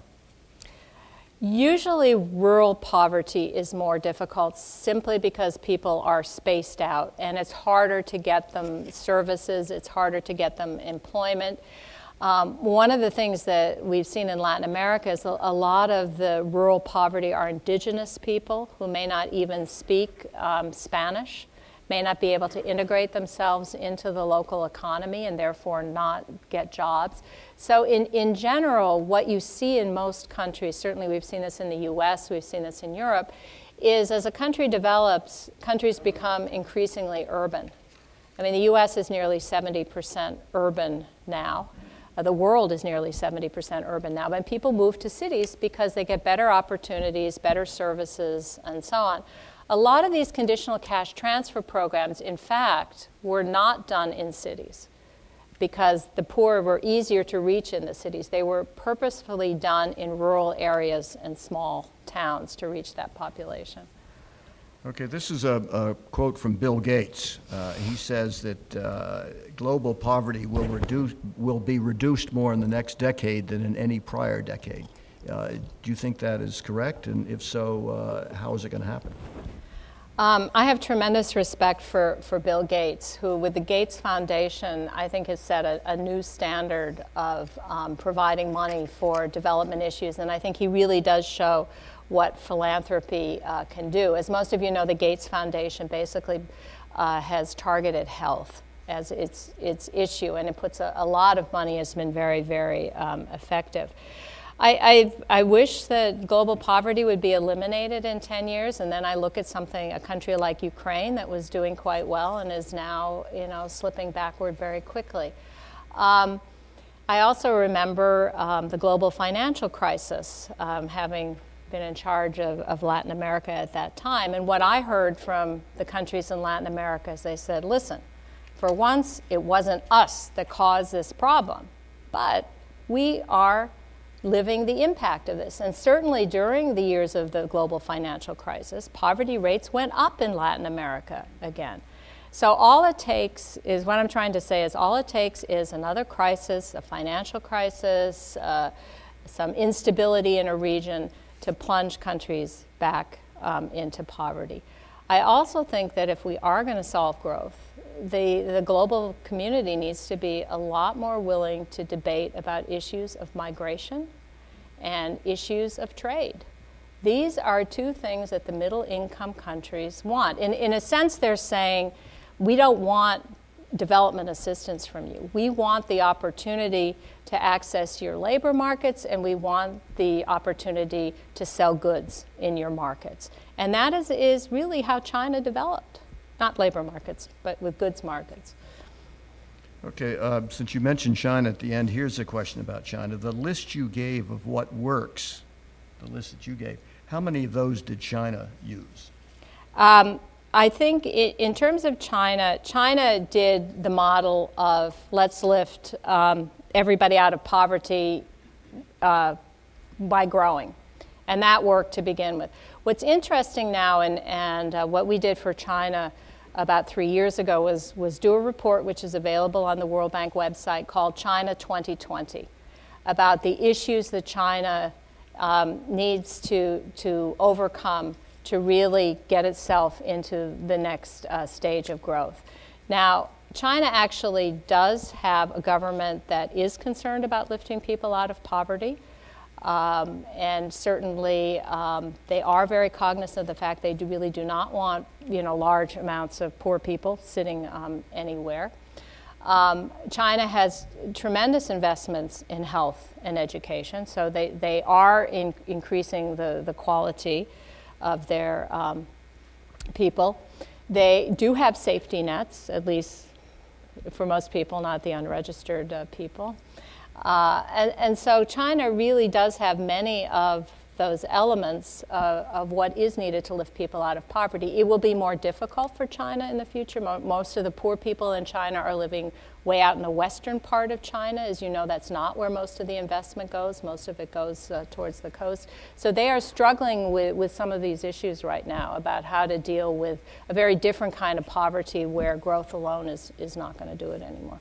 Usually rural poverty is more difficult simply because people are spaced out and it's harder to get them services, it's harder to get them employment. Um, one of the things that we've seen in Latin America is a, a lot of the rural poverty are indigenous people who may not even speak um, Spanish, may not be able to integrate themselves into the local economy and therefore not get jobs. So in, in general, what you see in most countries, certainly we've seen this in the U S, we've seen this in Europe, is as a country develops, countries become increasingly urban. I mean, the U S is nearly seventy percent urban now. Uh, the world is nearly seventy percent urban now, but people move to cities because they get better opportunities, better services, and so on. A lot of these conditional cash transfer programs, in fact, were not done in cities because the poor were easier to reach in the cities. They were purposefully done in rural areas and small towns to reach that population.
Okay, this is a, a quote from Bill Gates. Uh, he says that uh, global poverty will reduce will be reduced more in the next decade than in any prior decade. Uh, do you think that is correct? And if so, uh, how is it going to happen?
Um, I have tremendous respect for, for Bill Gates, who with the Gates Foundation, I think has set a, a new standard of um, providing money for development issues. And I think he really does show what philanthropy uh, can do. As most of you know, the Gates Foundation basically uh, has targeted health as its, its issue, and it puts a, a lot of money, has been very, very um, effective. I, I, I wish that global poverty would be eliminated in ten years, and then I look at something, a country like Ukraine that was doing quite well and is now, you know, slipping backward very quickly. Um, I also remember um, the global financial crisis, um, having been in charge of, of Latin America at that time. And what I heard from the countries in Latin America is they said, listen, for once, it wasn't us that caused this problem, but we are living the impact of this. And certainly during the years of the global financial crisis, poverty rates went up in Latin America again. So all it takes is, what I'm trying to say is all it takes is another crisis, a financial crisis, uh, some instability in a region to plunge countries back um, into poverty. I also think that if we are going to solve growth, the, the global community needs to be a lot more willing to debate about issues of migration and issues of trade. These are two things that the middle income countries want. In, in a sense, they're saying, we don't want development assistance from you. We want the opportunity to access your labor markets, and we want the opportunity to sell goods in your markets. And that is, is really how China developed. Not labor markets, but with goods markets.
Okay, uh, since you mentioned China at the end, here's a question about China. The list you gave of what works, the list that you gave, how many of those did China use?
Um, I think it, in terms of China, China did the model of let's lift um, everybody out of poverty uh, by growing. And that worked to begin with. What's interesting now, and, and uh, what we did for China about three years ago was, was do a report which is available on the World Bank website called China twenty twenty, about the issues that China um, needs to, to overcome to really get itself into the next uh, stage of growth. Now, China actually does have a government that is concerned about lifting people out of poverty. Um, and certainly um, they are very cognizant of the fact they do really do not want, you know, large amounts of poor people sitting um, anywhere. Um, China has tremendous investments in health and education, so they, they are in, increasing the, the quality of their um, people. They do have safety nets, at least for most people, not the unregistered uh, people. Uh, and, and so China really does have many of those elements uh, of what is needed to lift people out of poverty. It will be more difficult for China in the future. Mo- most of the poor people in China are living way out in the western part of China. As you know, that's not where most of the investment goes. Most of it goes uh, towards the coast. So they are struggling with, with some of these issues right now about how to deal with a very different kind of poverty where growth alone is, is not going to do it anymore.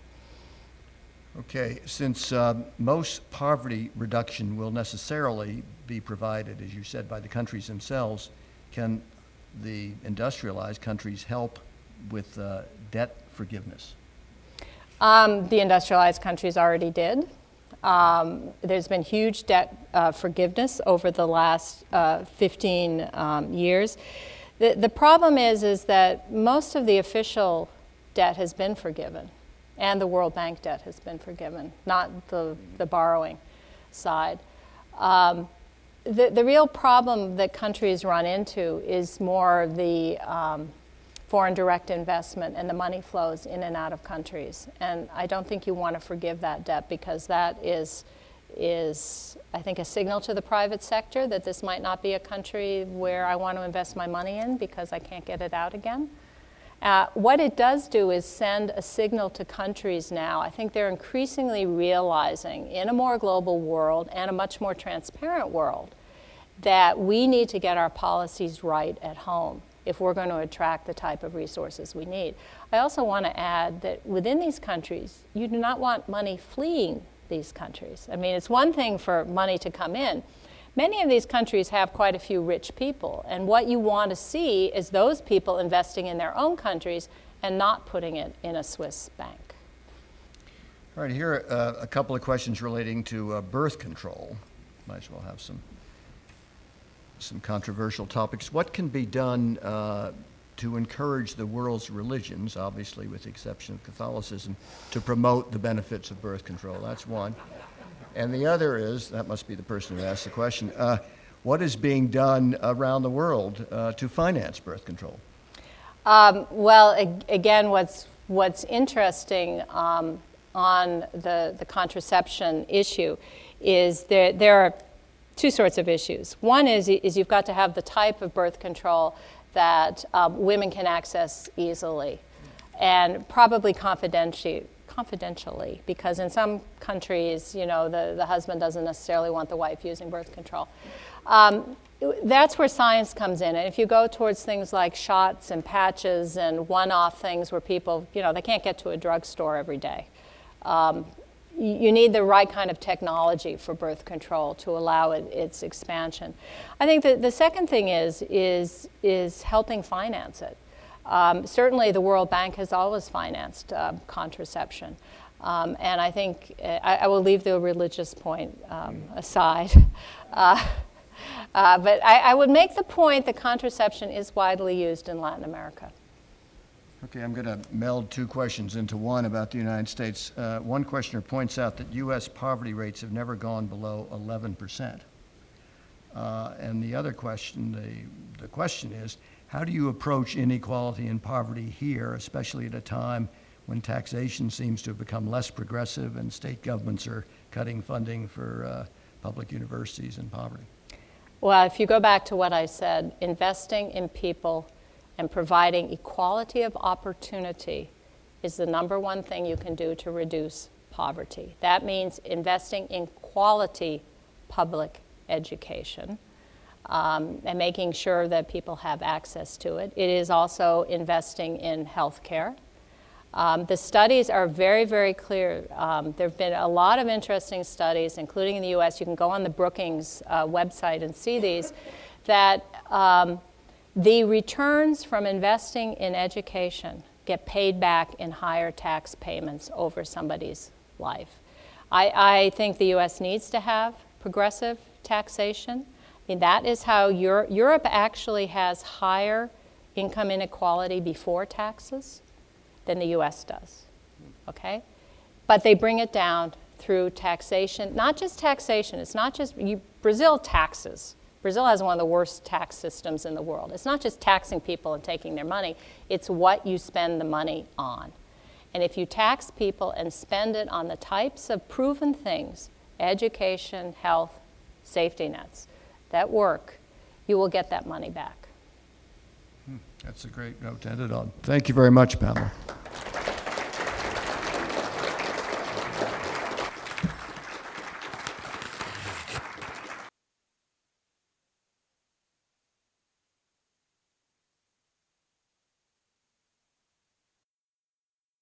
Okay, since uh, most poverty reduction will necessarily be provided, as you said, by the countries themselves, can the industrialized countries help with uh, debt forgiveness?
Um, the industrialized countries already did. Um, there's been huge debt uh, forgiveness over the last uh, fifteen um, years. The, the problem is, is that most of the official debt has been forgiven. And the World Bank debt has been forgiven, not the, the borrowing side. Um, the, the real problem that countries run into is more the um, foreign direct investment and the money flows in and out of countries. And I don't think you want to forgive that debt, because that is, is, I think, a signal to the private sector that this might not be a country where I want to invest my money in because I can't get it out again. Uh, what it does do is send a signal to countries now. I think they're increasingly realizing, in a more global world and a much more transparent world, that we need to get our policies right at home if we're going to attract the type of resources we need. I also want to add that within these countries, you do not want money fleeing these countries. I mean, it's one thing for money to come in. Many of these countries have quite a few rich people, and what you want to see is those people investing in their own countries and not putting it in a Swiss bank.
All right, here are uh, a couple of questions relating to uh, birth control. Might as well have some, some controversial topics. What can be done uh, to encourage the world's religions, obviously with the exception of Catholicism, to promote the benefits of birth control? That's one. And the other is, that must be the person who asked the question, uh, what is being done around the world uh, to finance birth control?
Um, well, ag- again, what's what's interesting um, on the, the contraception issue is there, there are two sorts of issues. One is, is you've got to have the type of birth control that um, women can access easily and probably confidentially. confidentially, because in some countries, you know, the, the husband doesn't necessarily want the wife using birth control. Um, that's where science comes in. And if you go towards things like shots and patches and one-off things where people, you know, they can't get to a drugstore every day. Um, you need the right kind of technology for birth control to allow it, its expansion. I think that the second thing is, is, is helping finance it. Um, certainly, the World Bank has always financed uh, contraception. Um, and I think uh, I, I will leave the religious point um, aside. Uh, uh, but I, I would make the point that contraception is widely used in Latin America.
Okay, I'm going to meld two questions into one about the United States. Uh, one questioner points out that U S poverty rates have never gone below eleven percent. Uh, and the other question, the, the question is, how do you approach inequality and poverty here, especially at a time when taxation seems to have become less progressive and state governments are cutting funding for uh, public universities and poverty?
Well, if you go back to what I said, investing in people and providing equality of opportunity is the number one thing you can do to reduce poverty. That means investing in quality public education. Um, and making sure that people have access to it. It is also investing in health care. Um, the studies are very, very clear. Um, there have been a lot of interesting studies, including in the U S. You can go on the Brookings uh, website and see these, that um, the returns from investing in education get paid back in higher tax payments over somebody's life. I, I think the U S needs to have progressive taxation. I mean, that is how Europe, Europe actually has higher income inequality before taxes than the U S does, okay? But they bring it down through taxation, not just taxation, it's not just, you, Brazil taxes. Brazil has one of the worst tax systems in the world. It's not just taxing people and taking their money, it's what you spend the money on. And if you tax people and spend it on the types of proven things, education, health, safety nets, that work, you will get that money back.
That's a great note to end it on. Thank you very much, Pamela.